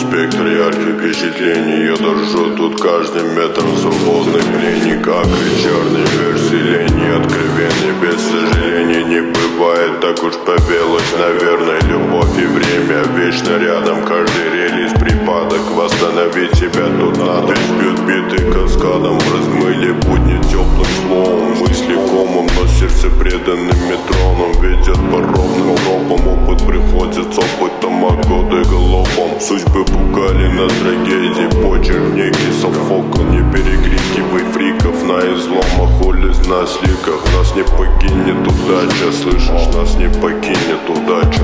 спектр ярких впечатлений. Я дорожу тут каждым метром свободный пленник. Как вечерний верселение, откровенный, без сожалений. Не бывает, так уж повелось, наверное, любовь и время вечно рядом. Каждый релиз припадок, восстановить себя тут надо. Бьют биты каскадом, размыли будни теплым словом. Мысли комом, но сердце преданным метроном. Ведет по ровным тропам, опыт приходит с опытом, а годы галопом. Судьбы пугали нас трагедии, почерк некий Софокл. Не перекрикивай фриков на изломах, улиц на сликах. Нас не покинет удача, слышишь, нас не покинет удача.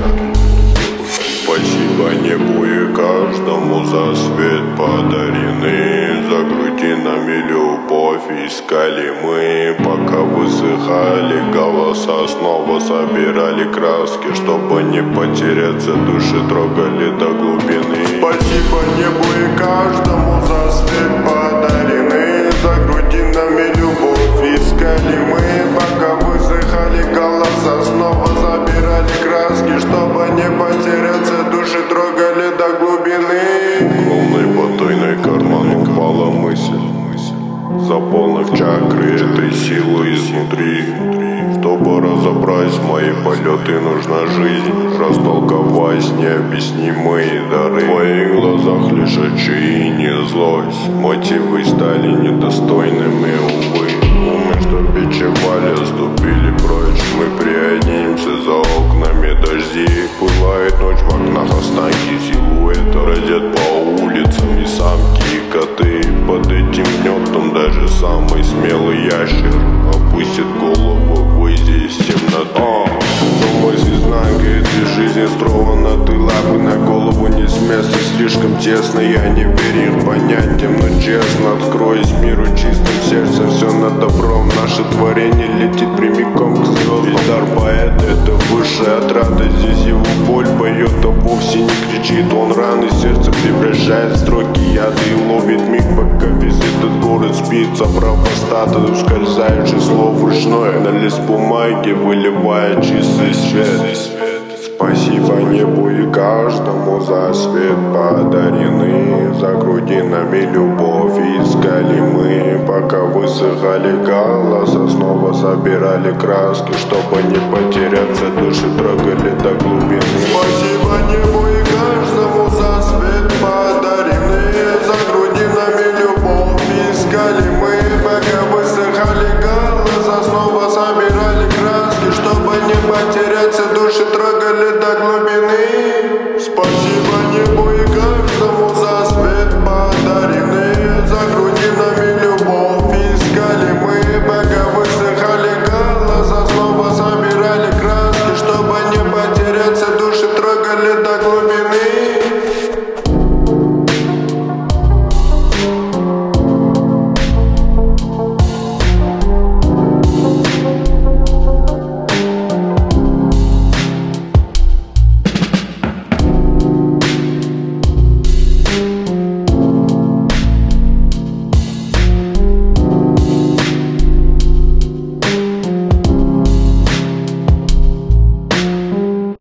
Спасибо небу и каждому за свет подаренный. За грудинами любовь искали мы, пока высыхали голоса. Снова собирали краски, чтобы не потеряться, души трогали до глубины. Спасибо небу и каждому за свет подаренный. За грудинами любовь искали мы, пока высыхали голоса. Снова забирали краски, чтобы не потеряться, души трогали до глубины. Волной потайной карман упала мысль, заполнив чакры этой силой изнутри. Чтобы разобрать мои полеты, нужна жизнь, растолковать необъяснимые дары. В твоих глазах лишь отчаяние, злость, мотивы стали недостойными, увы. Умы, что бичевали, ступили прочь. Мы приоднимся за окнами, дожди пылает ночь, в окнах останки силуэта бродят по улицам и самки, и коты. Под этим гнетом даже самый смелый ящер опустит голову, выйдя из темноты. Но мысль изнанка этой жизни стрована, ты лапы на голову не с места, слишком тесно. Я не верю их понятиям, но честно откроюсь миру чистым сердцем. Все над добром, наше творение летит прямиком к звездам. Ведь дар поэта — это высшая отрада. Здесь его боль поет, а вовсе не кричит. Он раны сердце превращает в строки яда и ловит миг, пока весь этот город спит. Собрав остаток ускользающих слов ручной на лист бумаги, выливая чистый свет. Спасибо небу и каждому за свет подаренный. За грудинами любовь искали мы, пока высыхали голоса. Снова собирали краски, чтобы не потеряться, души трогали до глубины. Спасибо небу и каждому за свет подаренный. За грудинами любовь искали мы, пока высыхали голоса. Снова собирали краски, чтобы не потеряться, души трогали до глубины. Спасибо небу и каждому за свет подаренный. За грудинами